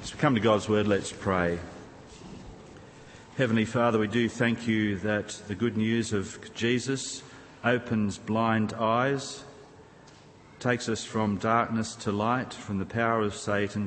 As we come to God's Word, let's pray. Heavenly Father, we do thank you that the good news of Jesus opens blind eyes, takes us from darkness to light, from the power of Satan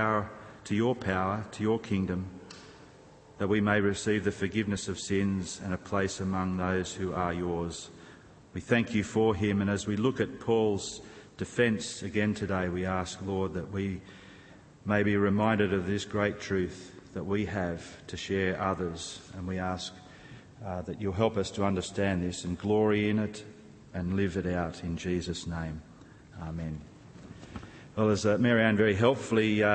to your kingdom, that we may receive the forgiveness of sins and a place among those who are yours. We thank you for him, and as we look at Paul's defence again today, we ask, Lord, that we may be reminded of this great truth that we have to share others, and we ask that you'll help us to understand this and glory in it and live it out in Jesus' name. Amen. Well, as Mary-Ann very helpfully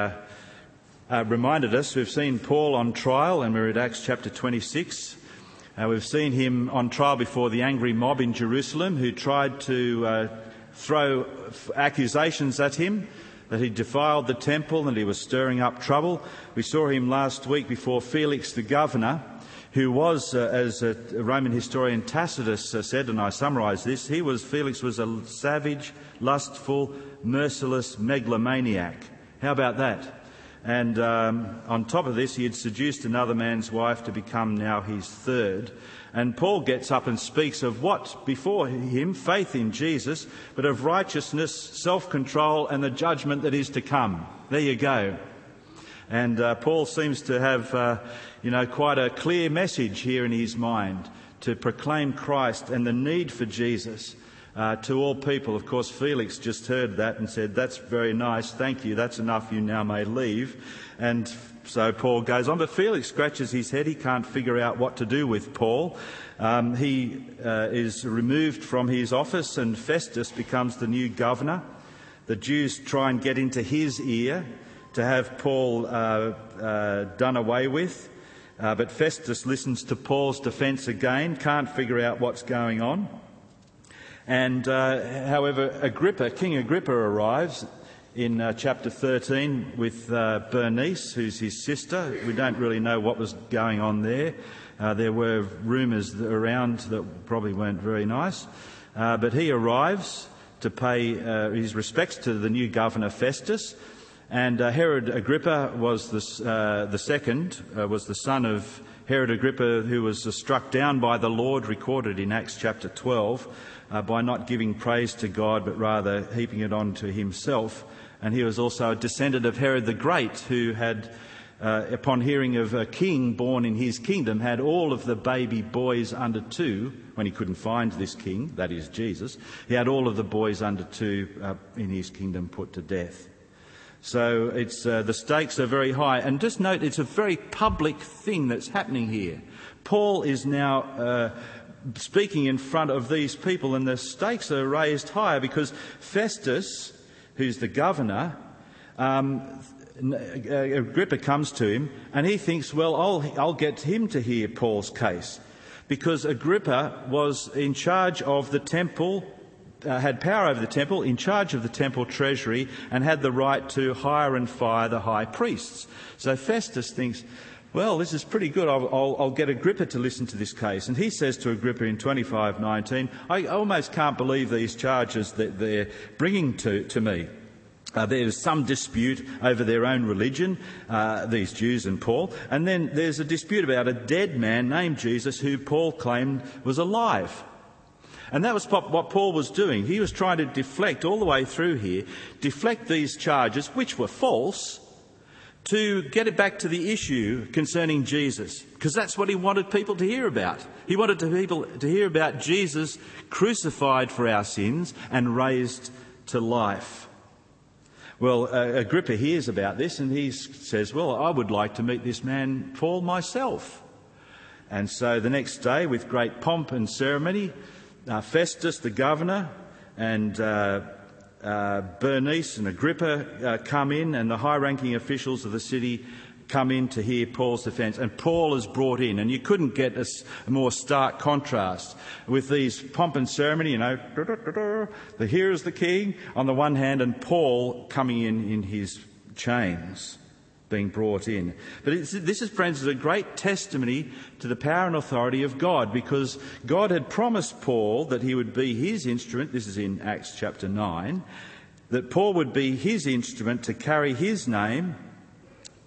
reminded us, we've seen Paul on trial, and we're at Acts chapter 26. We've seen him on trial before the angry mob in Jerusalem who tried to throw accusations at him that he defiled the temple and he was stirring up trouble. We saw him last week before Felix the governor, who was, as a Roman historian Tacitus said, and I summarise this, Felix was a savage, lustful, merciless megalomaniac. How about that? And on top of this, he had seduced another man's wife to become now his third. And Paul gets up and speaks of what before him, faith in Jesus, but of righteousness, self-control and the judgment that is to come. There you go. And Paul seems to have, quite a clear message here in his mind to proclaim Christ and the need for Jesus to all people. Of course, Felix just heard that and said, "That's very nice, thank you, that's enough, you now may leave." And so Paul goes on, but Felix scratches his head. He can't figure out what to do with Paul. He is removed from his office, and Festus becomes the new governor. The Jews try and get into his ear to have Paul done away with. But Festus listens to Paul's defence again, can't figure out what's going on. And however, King Agrippa arrives in chapter 13 with Bernice, who's his sister. We don't really know what was going on there. There were rumours around that probably weren't very nice. But he arrives to pay his respects to the new governor Festus. And Herod Agrippa was the second, was the son of Herod Agrippa, who was struck down by the Lord, recorded in Acts chapter 12, by not giving praise to God, but rather heaping it on to himself. And he was also a descendant of Herod the Great, who had, upon hearing of a king born in his kingdom, had all of the baby boys under 2, when he couldn't find this king, that is Jesus, he had all of the boys under 2 in his kingdom put to death. So it's the stakes are very high. And just note, it's a very public thing that's happening here. Paul is now speaking in front of these people, and the stakes are raised higher because Festus, who's the governor, Agrippa comes to him and he thinks, well, I'll get him to hear Paul's case, because Agrippa was in charge of the temple, had power over the temple, in charge of the temple treasury, and had the right to hire and fire the high priests. So Festus thinks, well, this is pretty good. I'll get Agrippa to listen to this case. And he says to Agrippa in 25:19, I almost can't believe these charges that they're bringing to me. There's some dispute over their own religion, these Jews and Paul. And then there's a dispute about a dead man named Jesus who Paul claimed was alive. And that was what Paul was doing. He was trying to deflect all the way through here, deflect these charges, which were false, to get it back to the issue concerning Jesus, because that's what he wanted people to hear about. He wanted people to hear about Jesus crucified for our sins and raised to life. Well, Agrippa hears about this and he says, well, I would like to meet this man Paul myself. And so the next day, with great pomp and ceremony, Festus, the governor, and Bernice and Agrippa come in, and the high-ranking officials of the city come in to hear Paul's defence. And Paul is brought in, and you couldn't get a more stark contrast with these pomp and ceremony, here is the king on the one hand, and Paul coming in his chains, being brought in. But this is, friends, a great testimony to the power and authority of God, because God had promised Paul that he would be his instrument. This is in Acts chapter 9, that Paul would be his instrument to carry his name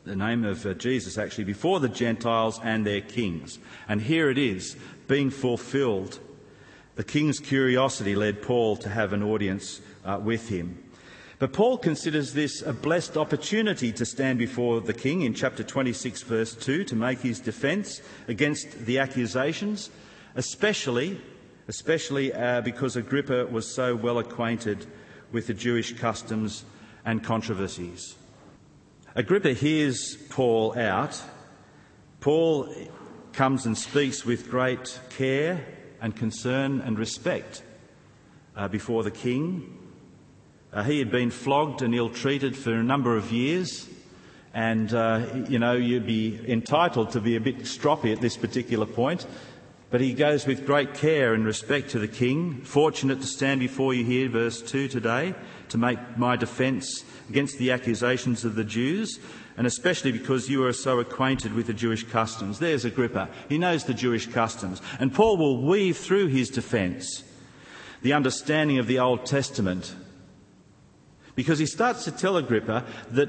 the name of Jesus actually, before the Gentiles and their kings. And here it is, being fulfilled. The king's curiosity led Paul to have an audience with him. But Paul considers this a blessed opportunity to stand before the king in chapter 26, verse 2, to make his defence against the accusations, especially because Agrippa was so well acquainted with the Jewish customs and controversies. Agrippa hears Paul out. Paul comes and speaks with great care and concern and respect before the king. He had been flogged and ill-treated for a number of years, and, you'd be entitled to be a bit stroppy at this particular point, but he goes with great care and respect to the king. Fortunate to stand before you here, verse 2 today, to make my defence against the accusations of the Jews, and especially because you are so acquainted with the Jewish customs. There's Agrippa. He knows the Jewish customs. And Paul will weave through his defence the understanding of the Old Testament, because he starts to tell Agrippa that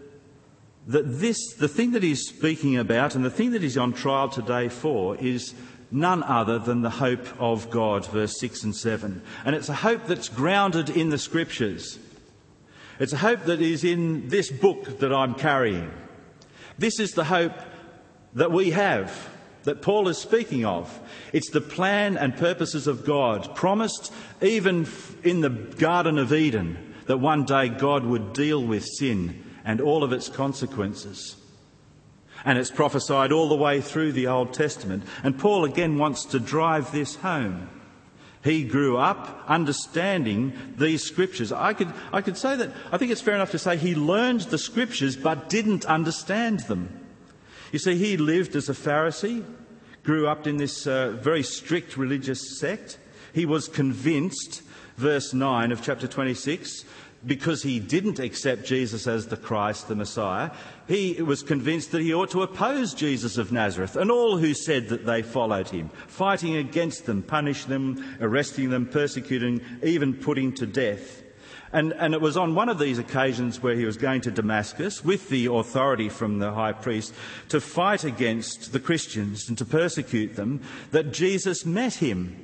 the thing that he's speaking about and the thing that he's on trial today for is none other than the hope of God, verse 6 and 7. And it's a hope that's grounded in the Scriptures. It's a hope that is in this book that I'm carrying. This is the hope that we have, that Paul is speaking of. It's the plan and purposes of God, promised even in the Garden of Eden, that one day God would deal with sin and all of its consequences. And it's prophesied all the way through the Old Testament. And Paul again wants to drive this home. He grew up understanding these Scriptures. I could say that, I think it's fair enough to say he learned the Scriptures but didn't understand them. You see, he lived as a Pharisee, grew up in this very strict religious sect. He was convinced, verse 9 of chapter 26, because he didn't accept Jesus as the Christ, the Messiah, he was convinced that he ought to oppose Jesus of Nazareth and all who said that they followed him, fighting against them, punishing them, arresting them, persecuting, even putting to death. And it was on one of these occasions where he was going to Damascus with the authority from the high priest to fight against the Christians and to persecute them that Jesus met him.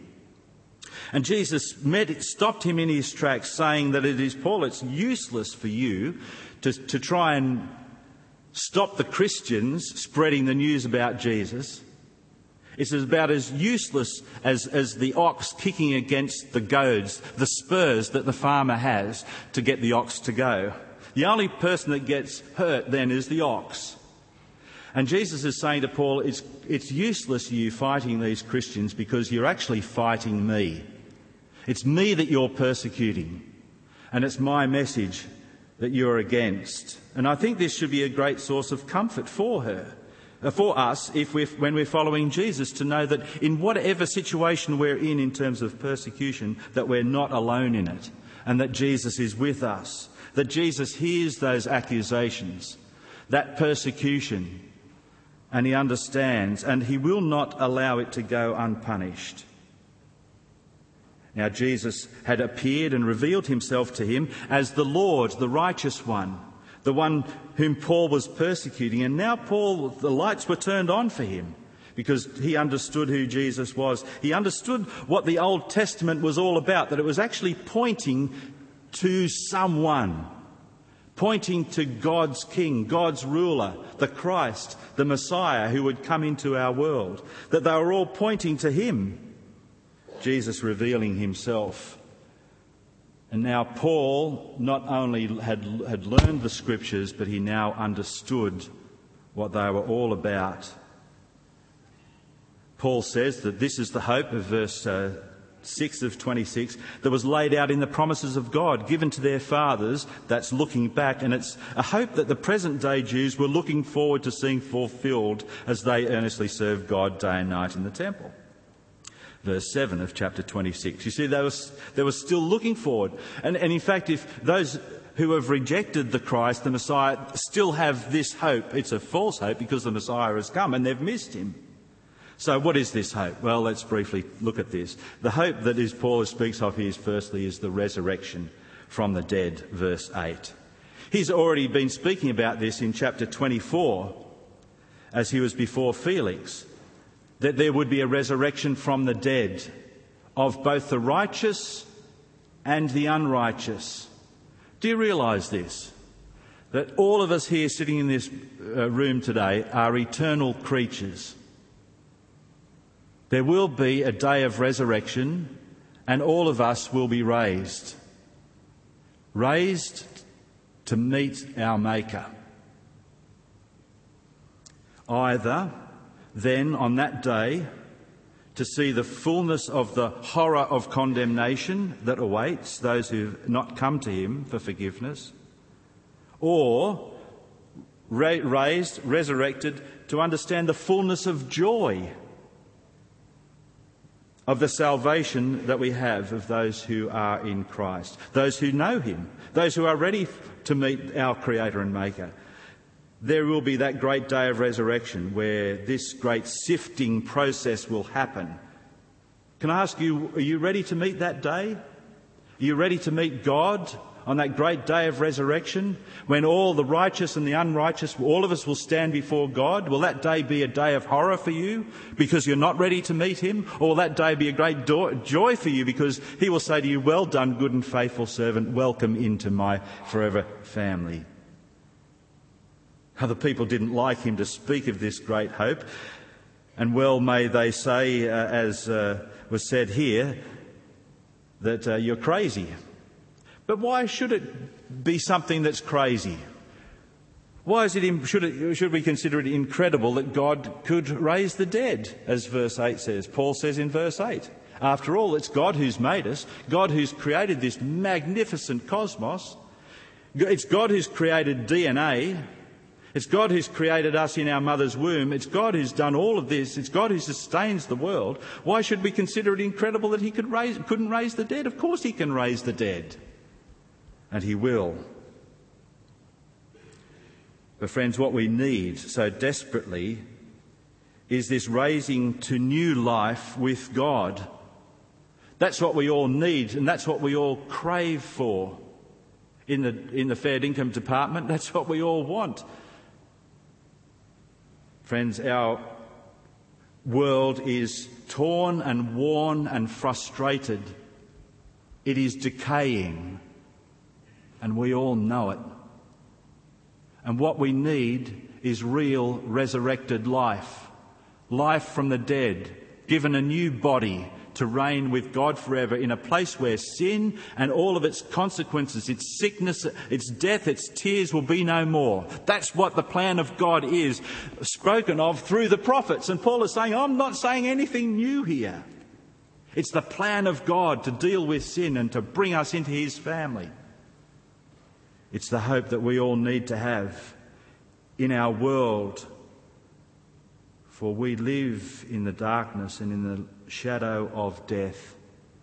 And Jesus stopped him in his tracks, saying that it is, Paul, it's useless for you to try and stop the Christians spreading the news about Jesus. It's about as useless as the ox kicking against the goads, the spurs that the farmer has to get the ox to go. The only person that gets hurt then is the ox. And Jesus is saying to Paul, it's useless you fighting these Christians because you're actually fighting me. It's me that you're persecuting, and it's my message that you're against. And I think this should be a great source of comfort for us, when we're following Jesus, to know that in whatever situation we're in terms of persecution, that we're not alone in it, and that Jesus is with us, that Jesus hears those accusations, that persecution, and he understands, and he will not allow it to go unpunished. Now, Jesus had appeared and revealed himself to him as the Lord, the righteous one, the one whom Paul was persecuting. And now the lights were turned on for him because he understood who Jesus was. He understood what the Old Testament was all about, that it was actually pointing to someone, pointing to God's King, God's ruler, the Christ, the Messiah who would come into our world, that they were all pointing to him. Jesus revealing himself. And now Paul not only had learned the Scriptures, but he now understood what they were all about. Paul says that this is the hope of verse 6 of 26 that was laid out in the promises of God given to their fathers. That's looking back, and it's a hope that the present day Jews were looking forward to seeing fulfilled as they earnestly served God day and night in the temple. Verse 7 of chapter 26. You see, they were still looking forward. And in fact, if those who have rejected the Christ, the Messiah, still have this hope, it's a false hope because the Messiah has come and they've missed him. So what is this hope? Well, let's briefly look at this. The hope that Paul speaks of here, firstly, is the resurrection from the dead, verse 8. He's already been speaking about this in chapter 24 as he was before Felix, that there would be a resurrection from the dead of both the righteous and the unrighteous. Do you realise this? That all of us here sitting in this room today are eternal creatures. There will be a day of resurrection and all of us will be raised. Raised to meet our Maker. Either then on that day to see the fullness of the horror of condemnation that awaits those who have not come to him for forgiveness, or resurrected to understand the fullness of joy of the salvation that we have of those who are in Christ, those who know him, those who are ready to meet our Creator and Maker. There will be that great day of resurrection where this great sifting process will happen. Can I ask you, are you ready to meet that day? Are you ready to meet God on that great day of resurrection when all the righteous and the unrighteous, all of us will stand before God? Will that day be a day of horror for you because you're not ready to meet him? Or will that day be a great joy for you because he will say to you, well done, good and faithful servant, welcome into my forever family? Other people didn't like him to speak of this great hope, and well may they say, as was said here, that you're crazy. But why should it be something that's crazy? Why is it? Should we consider it incredible that God could raise the dead, as verse 8 says? Paul says in verse 8. After all, it's God who's made us, God who's created this magnificent cosmos. It's God who's created DNA. It's God who's created us in our mother's womb. It's God who's done all of this. It's God who sustains the world. Why should we consider it incredible that he couldn't raise the dead? Of course he can raise the dead. And he will. But friends, what we need so desperately is this raising to new life with God. That's what we all need, and that's what we all crave for in the Fair Income Department. That's what we all want. Friends, our world is torn and worn and frustrated. It is decaying, and we all know it. And what we need is real resurrected life. Life from the dead, given a new body to reign with God forever in a place where sin and all of its consequences, its sickness, its death, its tears will be no more. That's what the plan of God is, spoken of through the prophets. And Paul is saying, I'm not saying anything new here. It's the plan of God to deal with sin and to bring us into his family. It's the hope that we all need to have in our world, for we live in the darkness and in the shadow of death.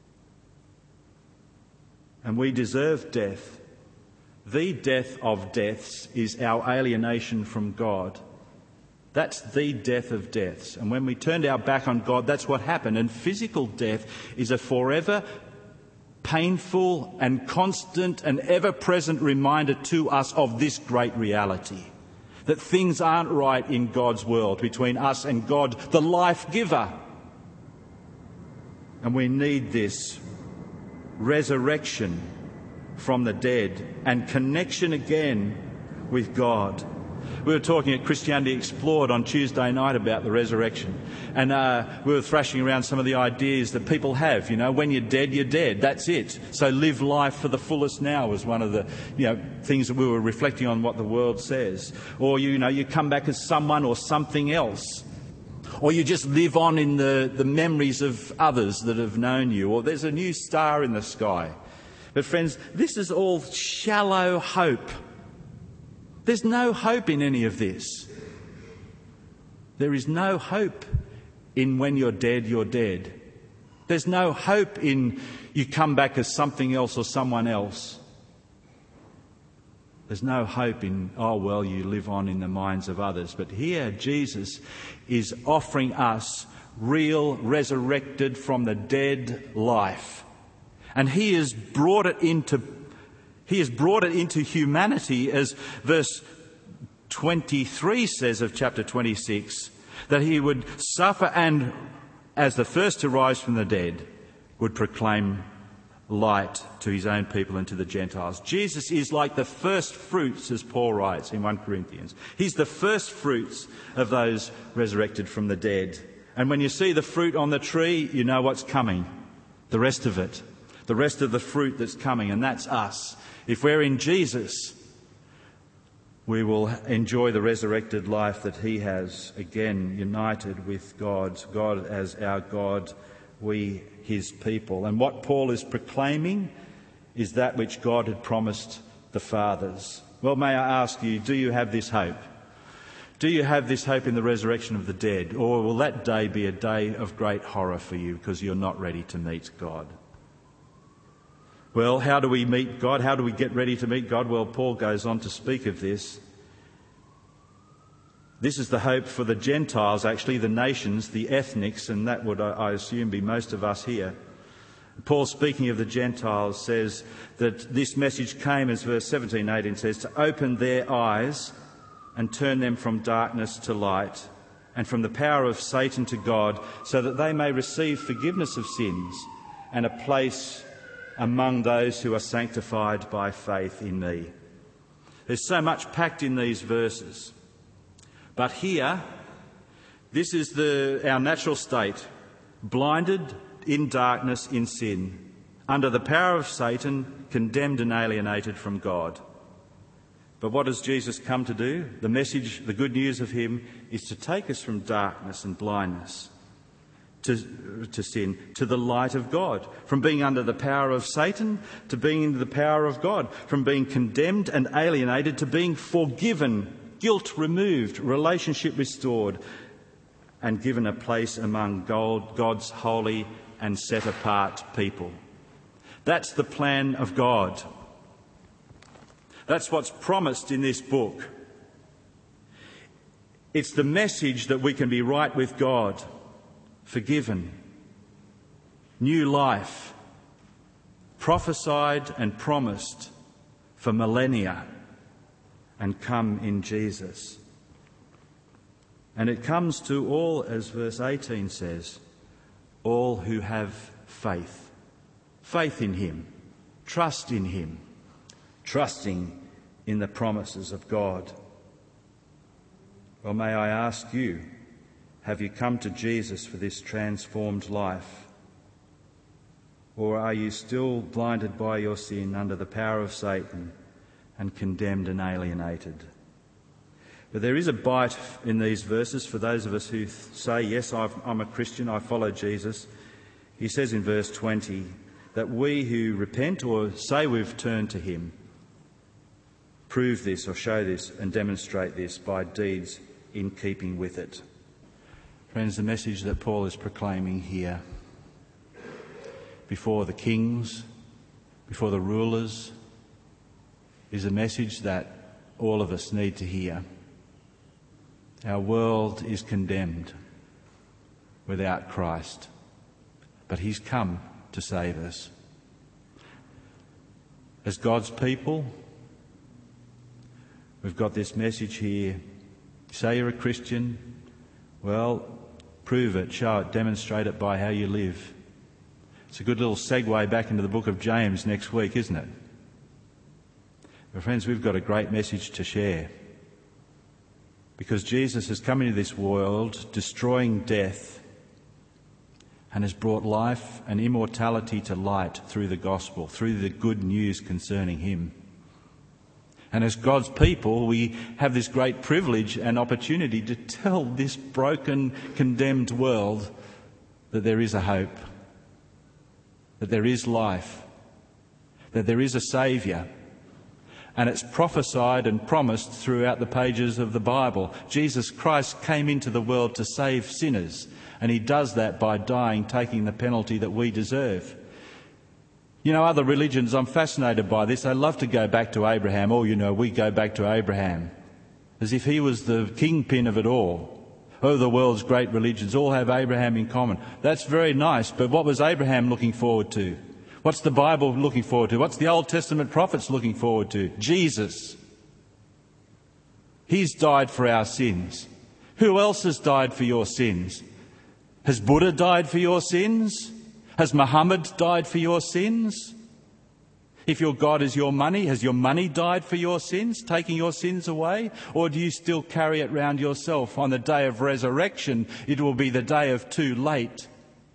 And we deserve death. The death of deaths is our alienation from God. That's the death of deaths. And when we turned our back on God, that's what happened. And physical death is a forever painful and constant and ever-present reminder to us of this great reality. That things aren't right in God's world between us and God, the life giver. And we need this resurrection from the dead and connection again with God. We were talking at Christianity Explored on Tuesday night about the resurrection, and we were thrashing around some of the ideas that people have. You know, when you're dead, that's it. So live life for the fullest now was one of the things that we were reflecting on what the world says. Or, you come back as someone or something else. Or you just live on in the memories of others that have known you. Or there's a new star in the sky. But friends, this is all shallow hope. There's no hope in any of this. There is no hope in when you're dead, you're dead. There's no hope in you come back as something else or someone else. There's no hope in, you live on in the minds of others. But here Jesus is offering us real, resurrected from the dead life. And he has brought it into He has brought it into humanity, as verse 23 says of chapter 26, that he would suffer and, as the first to rise from the dead, would proclaim light to his own people and to the Gentiles. Jesus is like the first fruits, as Paul writes in 1 Corinthians. He's the first fruits of those resurrected from the dead. And when you see the fruit on the tree, you know what's coming. The rest of it. The rest of the fruit that's coming, and that's us. If we're in Jesus, we will enjoy the resurrected life that he has, again, united with God, God as our God, we his people. And what Paul is proclaiming is that which God had promised the fathers. Well, may I ask you, do you have this hope? Do you have this hope in the resurrection of the dead? Or will that day be a day of great horror for you because you're not ready to meet God? Well, how do we meet God? How do we get ready to meet God? Well, Paul goes on to speak of this. This is the hope for the Gentiles, actually, the nations, the ethnics, and that would, I assume, be most of us here. Paul, speaking of the Gentiles, says that this message came, as verse 17-18 says, to open their eyes and turn them from darkness to light and from the power of Satan to God, so that they may receive forgiveness of sins and a place among those who are sanctified by faith in me. There's so much packed in these verses. But here, this is our natural state, blinded in darkness, in sin, under the power of Satan, condemned and alienated from God. But what does Jesus come to do? The message, the good news of him, is to take us from darkness and blindness to sin, to the light of God, from being under the power of Satan to being under the power of God, from being condemned and alienated to being forgiven, guilt removed, relationship restored, and given a place among God's holy and set apart people. That's the plan of God. That's what's promised in this book. It's the message that we can be right with God, forgiven, new life, prophesied and promised for millennia, and come in Jesus. And it comes to all, as verse 18 says, all who have faith. Faith in him, trust in him, trusting in the promises of God. Well, may I ask you, have you come to Jesus for this transformed life? Or are you still blinded by your sin under the power of Satan and condemned and alienated? But there is a bite in these verses for those of us who say, yes, I'm a Christian, I follow Jesus. He says in verse 20 that we who repent or say we've turned to him prove this or show this and demonstrate this by deeds in keeping with it. Friends, the message that Paul is proclaiming here before the kings, before the rulers, is a message that all of us need to hear. Our world is condemned without Christ, but he's come to save us. As God's people, we've got this message here. You say you're a Christian, well, prove it, show it, demonstrate it by how you live. It's a good little segue back into the book of James next week, isn't it? But friends, we've got a great message to share. Because Jesus has come into this world, destroying death, and has brought life and immortality to light through the gospel, through the good news concerning him. And as God's people, we have this great privilege and opportunity to tell this broken, condemned world that there is a hope, that there is life, that there is a Saviour. And it's prophesied and promised throughout the pages of the Bible. Jesus Christ came into the world to save sinners, and he does that by dying, taking the penalty that we deserve. You know, other religions, I'm fascinated by this. They love to go back to Abraham. Oh, you know, we go back to Abraham, as if he was the kingpin of it all. Oh, the world's great religions all have Abraham in common. That's very nice, but what was Abraham looking forward to? What's the Bible looking forward to? What's the Old Testament prophets looking forward to? Jesus. He's died for our sins. Who else has died for your sins? Has Buddha died for your sins? Has Muhammad died for your sins? If your God is your money, has your money died for your sins, taking your sins away? Or do you still carry it round yourself? On the day of resurrection, it will be the day of too late.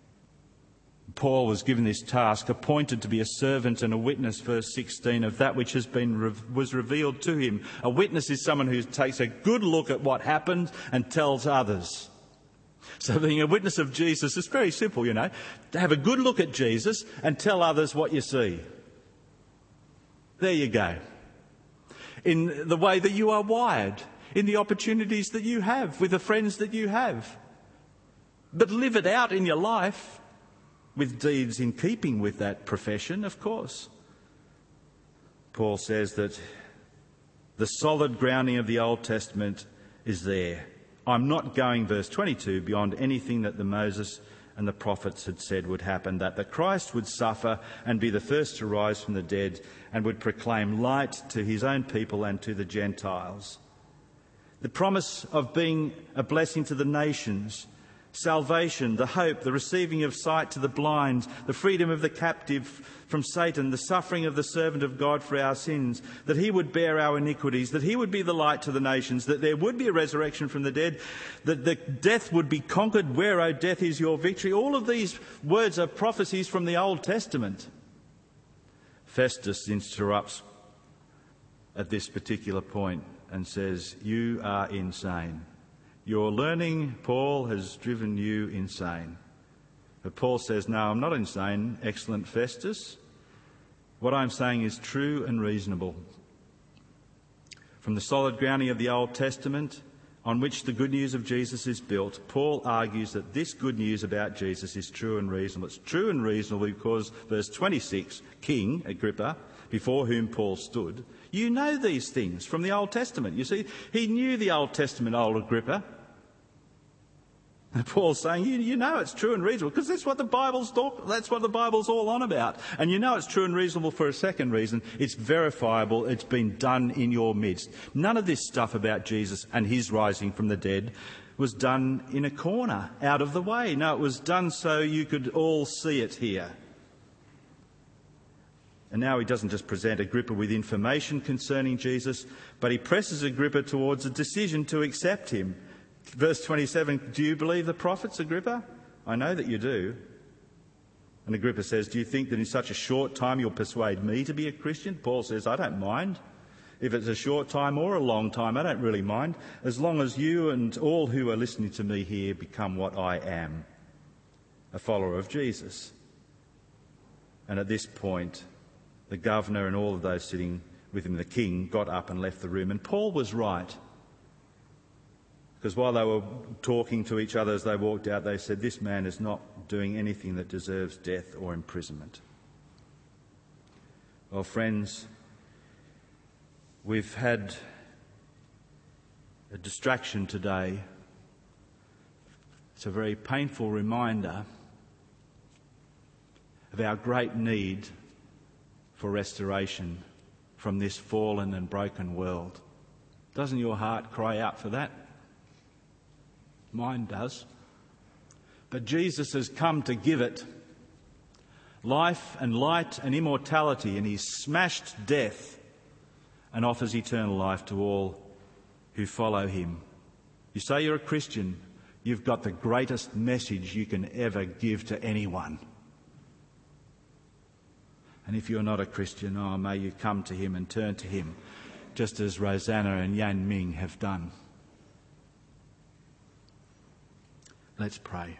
Paul was given this task, appointed to be a servant and a witness, verse 16, of that which was revealed to him. A witness is someone who takes a good look at what happened and tells others. So being a witness of Jesus is very simple, to have a good look at Jesus and tell others what you see. There you go. In the way that you are wired, in the opportunities that you have, with the friends that you have. But live it out in your life with deeds in keeping with that profession, of course. Paul says that the solid grounding of the Old Testament is there. I'm not going, verse 22, beyond anything that the Moses and the prophets had said would happen, that the Christ would suffer and be the first to rise from the dead and would proclaim light to his own people and to the Gentiles. The promise of being a blessing to the nations, salvation, the hope, the receiving of sight to the blind, the freedom of the captive from Satan, the suffering of the servant of God for our sins, that he would bear our iniquities, that he would be the light to the nations, that there would be a resurrection from the dead, that the death would be conquered. Where, O death, is your victory? All of these words are prophecies from the Old Testament. Festus interrupts at this particular point and says, "You are insane. Your learning, Paul, has driven you insane." But Paul says, "No, I'm not insane, excellent Festus. What I'm saying is true and reasonable. From the solid grounding of the Old Testament, on which the good news of Jesus is built, Paul argues that this good news about Jesus is true and reasonable. It's true and reasonable because, verse 26, King Agrippa, before whom Paul stood, you know these things from the Old Testament." You see, he knew the Old Testament, old Agrippa. And Paul's saying, you know it's true and reasonable, because that's what the Bible's all on about. And you know it's true and reasonable for a second reason. It's verifiable. It's been done in your midst. None of this stuff about Jesus and his rising from the dead was done in a corner, out of the way. No, it was done so you could all see it here. And now he doesn't just present Agrippa with information concerning Jesus, but he presses Agrippa towards a decision to accept him. Verse 27, "Do you believe the prophets, Agrippa? I know that you do." And Agrippa says, "Do you think that in such a short time you'll persuade me to be a Christian?" Paul says, "I don't mind. If it's a short time or a long time, I don't really mind, as long as you and all who are listening to me here become what I am, a follower of Jesus." And at this point, the governor and all of those sitting with him, the king, got up and left the room. And Paul was right. Because while they were talking to each other as they walked out, they said, "This man is not doing anything that deserves death or imprisonment." Well, friends, we've had a distraction today. It's a very painful reminder of our great need for restoration from this fallen and broken world. Doesn't your heart cry out for that? Mine does. But Jesus has come to give it life and light and immortality, and he's smashed death and offers eternal life to all who follow him. You say you're a Christian, you've got the greatest message you can ever give to anyone. And if you're not a Christian, may you come to him and turn to him, just as Rosanna and Yan Ming have done. Let's pray.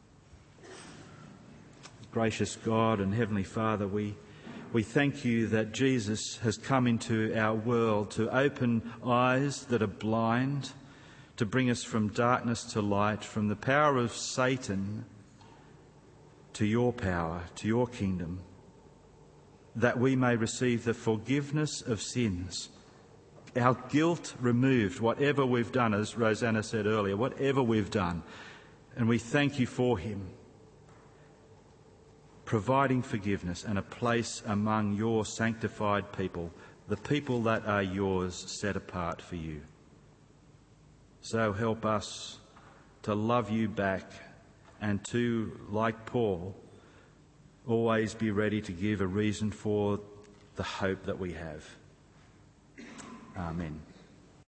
Gracious God and Heavenly Father, we thank you that Jesus has come into our world to open eyes that are blind, to bring us from darkness to light, from the power of Satan to your power, to your kingdom, that we may receive the forgiveness of sins, our guilt removed, whatever we've done, as Rosanna said earlier, whatever we've done. And we thank you for him. providing forgiveness and a place among your sanctified people, the people that are yours, set apart for you. So help us to love you back and to, like Paul, always be ready to give a reason for the hope that we have. Amen.